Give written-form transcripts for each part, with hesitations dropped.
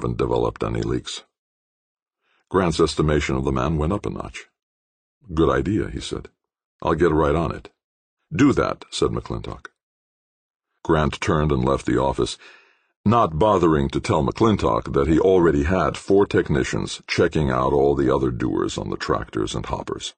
haven't developed any leaks. Grant's estimation of the man went up a notch. Good idea, he said. I'll get right on it. Do that, said McClintock. Grant turned and left the office, not bothering to tell McClintock that he already had 4 technicians checking out all the other doers on the tractors and hoppers.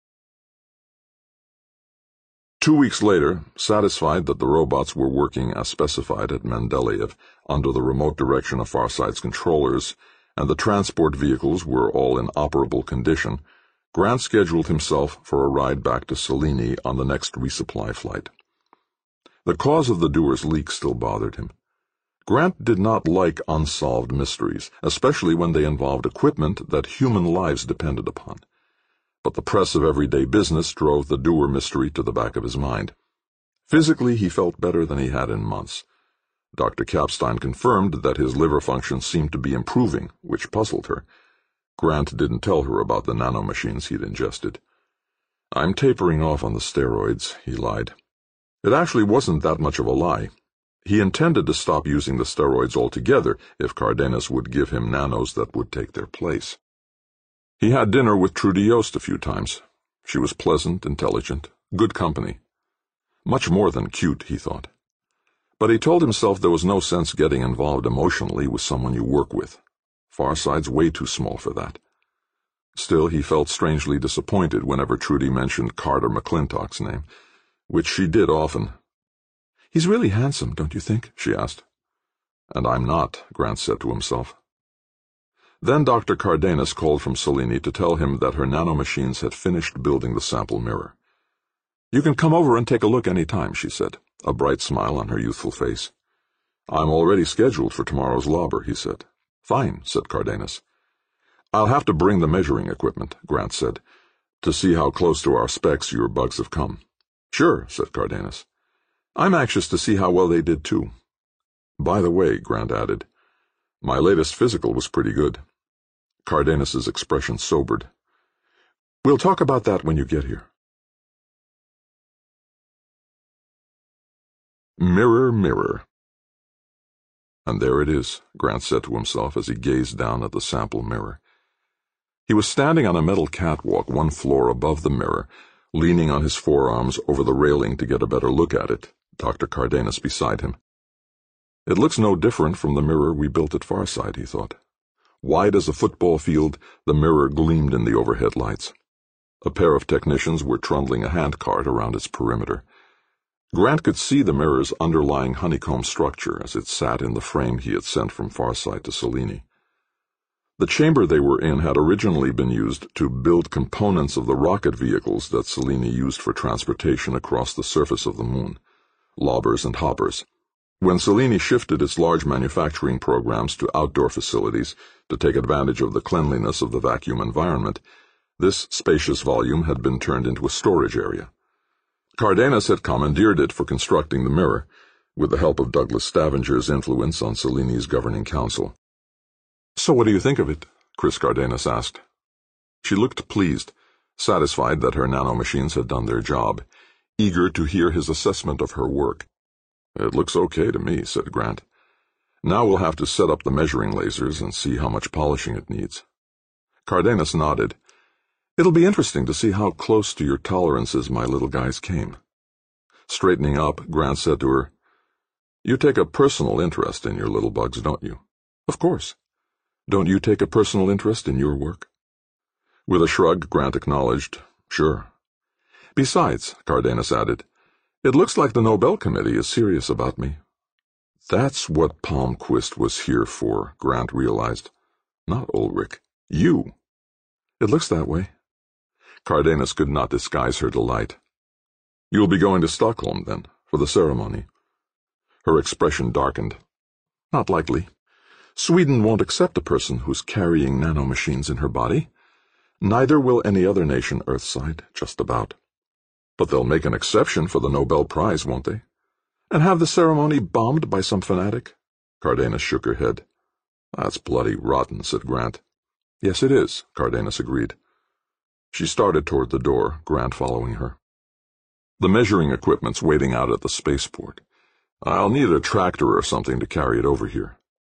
2 weeks later, satisfied that the robots were working as specified at Mendeleev under the remote direction of Farsight's controllers, and the transport vehicles were all in operable condition, Grant scheduled himself for a ride back to Selene on the next resupply flight. The cause of the doer's leak still bothered him. Grant did not like unsolved mysteries, especially when they involved equipment that human lives depended upon. But the press of everyday business drove the doer mystery to the back of his mind. Physically, he felt better than he had in months. Dr. Kapstein confirmed that his liver function seemed to be improving, which puzzled her. Grant didn't tell her about the nanomachines he'd ingested. "I'm tapering off on the steroids," he lied. It actually wasn't that much of a lie. He intended to stop using the steroids altogether if Cardenas would give him nanos that would take their place. He had dinner with Trudy Yost a few times. She was pleasant, intelligent, good company. Much more than cute, he thought. But he told himself there was no sense getting involved emotionally with someone you work with. Farsight's way too small for that. Still, he felt strangely disappointed whenever Trudy mentioned Carter McClintock's name, which she did often. "He's really handsome, don't you think?" she asked. "And I'm not," Grant said to himself. Then Dr. Cardenas called from Selene to tell him that her nanomachines had finished building the sample mirror. "You can come over and take a look any time," she said, a bright smile on her youthful face. "I'm already scheduled for tomorrow's lobber," he said. "Fine," said Cardenas. "I'll have to bring the measuring equipment," Grant said, "to see how close to our specs your bugs have come." "Sure," said Cardenas. "I'm anxious to see how well they did, too." "By the way," Grant added, "my latest physical was pretty good." Cardenas's expression sobered. "We'll talk about that when you get here." Mirror, mirror. And there it is, Grant said to himself as he gazed down at the sample mirror. He was standing on a metal catwalk 1 floor above the mirror, leaning on his forearms over the railing to get a better look at it, Dr. Cardenas beside him. It looks no different from the mirror we built at Farsight, he thought. Wide as a football field, the mirror gleamed in the overhead lights. A pair of technicians were trundling a handcart around its perimeter. Grant could see the mirror's underlying honeycomb structure as it sat in the frame he had sent from Farsight to Selene. The chamber they were in had originally been used to build components of the rocket vehicles that Selene used for transportation across the surface of the moon, lobbers and hoppers. When Selene shifted its large manufacturing programs to outdoor facilities to take advantage of the cleanliness of the vacuum environment, this spacious volume had been turned into a storage area. Cardenas had commandeered it for constructing the mirror, with the help of Douglas Stavenger's influence on Selene's governing council. "So what do you think of it?" Chris Cardenas asked. She looked pleased, satisfied that her nanomachines had done their job, eager to hear his assessment of her work. "It looks okay to me," said Grant. "Now we'll have to set up the measuring lasers and see how much polishing it needs." Cardenas nodded. "It'll be interesting to see how close to your tolerances my little guys came." Straightening up, Grant said to her, "You take a personal interest in your little bugs, don't you?" "Of course. Don't you take a personal interest in your work?" With a shrug, Grant acknowledged, "Sure." "Besides," Cardenas added, "it looks like the Nobel Committee is serious about me." That's what Palmquist was here for, Grant realized. Not Ulrich. You. It looks that way. Cardenas could not disguise her delight. "You'll be going to Stockholm, then, for the ceremony?" Her expression darkened. "Not likely. Sweden won't accept a person who's carrying nanomachines in her body. Neither will any other nation Earthside, just about. But they'll make an exception for the Nobel Prize, won't they? And have the ceremony bombed by some fanatic?" Cardenas shook her head. "That's bloody rotten," said Grant. "Yes, it is," Cardenas agreed. She started toward the door, Grant following her. "The measuring equipment's waiting out at the spaceport. I'll need a tractor or something to carry it over here."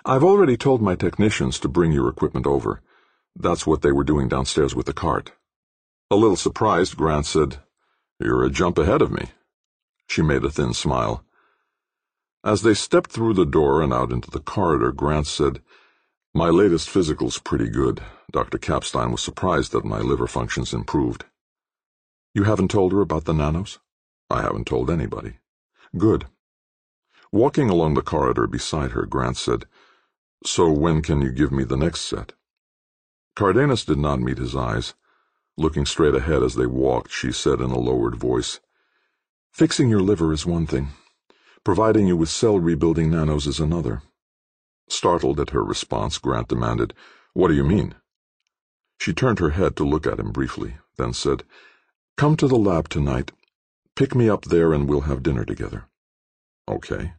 I've already told my technicians to bring your equipment over. That's what they were doing downstairs with the cart. A little surprised, Grant said, "You're a jump ahead of me." She made a thin smile. As they stepped through the door and out into the corridor, Grant said, "My latest physical's pretty good. Dr. Kapstein was surprised that my liver functions improved." "You haven't told her about the nanos?" "I haven't told anybody." "Good." Walking along the corridor beside her, Grant said, "So when can you give me the next set?" Cardenas did not meet his eyes. Looking straight ahead as they walked, she said in a lowered voice, "Fixing your liver is one thing. Providing you with cell-rebuilding nanos is another." Startled at her response, Grant demanded, "What do you mean?" She turned her head to look at him briefly, then said, "Come to the lab tonight. Pick me up there and we'll have dinner together." "Okay."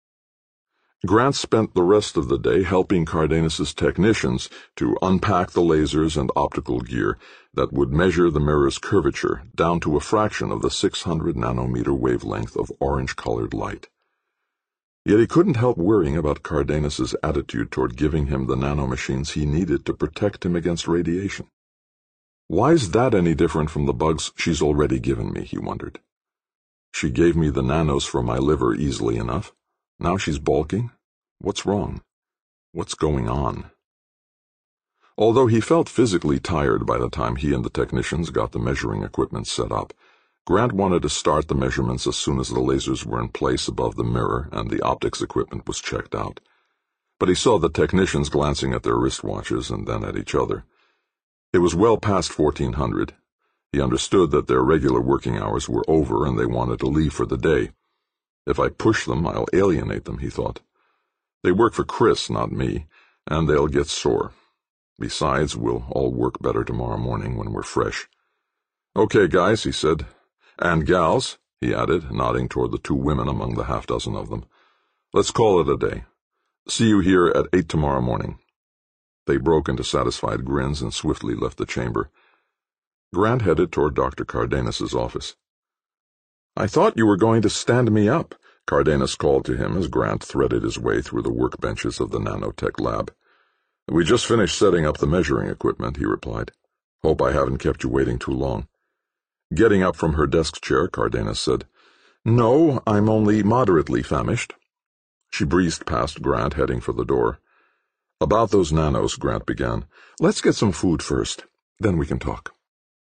Grant spent the rest of the day helping Cardenas's technicians to unpack the lasers and optical gear that would measure the mirror's curvature down to a fraction of the 600 nanometer wavelength of orange-colored light. Yet he couldn't help worrying about Cardenas's attitude toward giving him the nanomachines he needed to protect him against radiation. "Why's that any different from the bugs she's already given me?" he wondered. "She gave me the nanos for my liver easily enough. Now she's balking? What's wrong? What's going on?" Although he felt physically tired by the time he and the technicians got the measuring equipment set up, Grant wanted to start the measurements as soon as the lasers were in place above the mirror and the optics equipment was checked out. But he saw the technicians glancing at their wristwatches and then at each other. It was well past 1400. He understood that their regular working hours were over and they wanted to leave for the day. "If I push them, I'll alienate them," he thought. "They work for Chris, not me, and they'll get sore. Besides, we'll all work better tomorrow morning when we're fresh." "Okay, guys," he said. "And gals," he added, nodding toward the two women among the half-dozen of them. "Let's call it a day. See you here at 8 tomorrow morning." They broke into satisfied grins and swiftly left the chamber. Grant headed toward Dr. Cardenas's office. "I thought you were going to stand me up," Cardenas called to him as Grant threaded his way through the workbenches of the nanotech lab. "We just finished setting up the measuring equipment," he replied. "Hope I haven't kept you waiting too long." Getting up from her desk chair, Cardenas said, "No, I'm only moderately famished." She breezed past Grant, heading for the door. "About those nanos," Grant began. "Let's get some food first, then we can talk."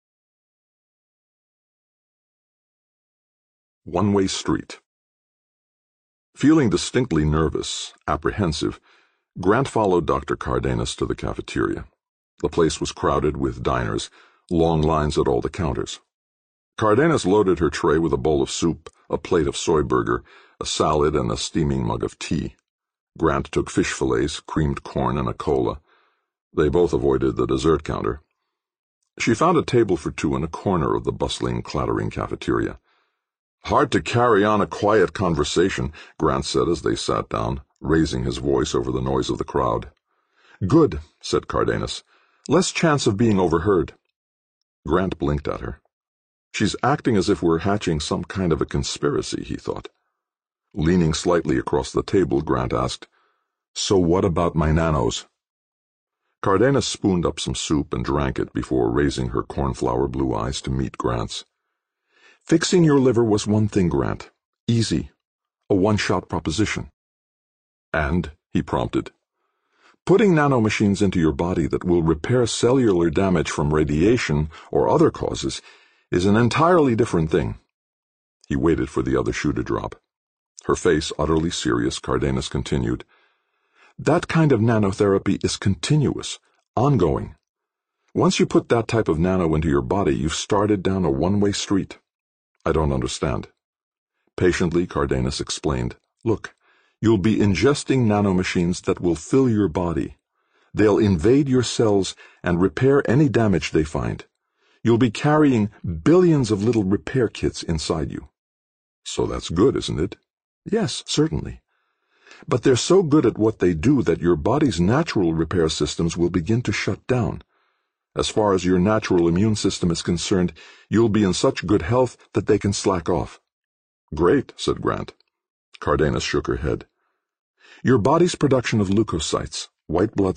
One-way street. Feeling distinctly nervous, apprehensive, Grant followed Dr. Cardenas to the cafeteria. The place was crowded with diners, long lines at all the counters. Cardenas loaded her tray with a bowl of soup, a plate of soy burger, a salad, and a steaming mug of tea. Grant took fish fillets, creamed corn, and a cola. They both avoided the dessert counter. She found a table for two in a corner of the bustling, clattering cafeteria. "Hard to carry on a quiet conversation," Grant said as they sat down, raising his voice over the noise of the crowd. "Good," said Cardenas. "Less chance of being overheard." Grant blinked at her. "She's acting as if we're hatching some kind of a conspiracy," he thought. Leaning slightly across the table, Grant asked, "So what about my nanos?" Cardenas spooned up some soup and drank it before raising her cornflower blue eyes to meet Grant's. "Fixing your liver was one thing, Grant. Easy. A one-shot proposition." "And?" he prompted. "Putting nanomachines into your body that will repair cellular damage from radiation or other causes is an entirely different thing." He waited for the other shoe to drop. Her face utterly serious, Cardenas continued, "That kind of nanotherapy is continuous, ongoing. Once you put that type of nano into your body, you've started down a one-way street." "I don't understand." Patiently, Cardenas explained, "Look, you'll be ingesting nanomachines that will fill your body. They'll invade your cells and repair any damage they find. You'll be carrying billions of little repair kits inside you." "So that's good, isn't it?" "Yes, certainly. But they're so good at what they do that your body's natural repair systems will begin to shut down. As far as your natural immune system is concerned, you'll be in such good health that they can slack off." "Great," said Grant. Cardenas shook her head. Your body's production of leukocytes, white blood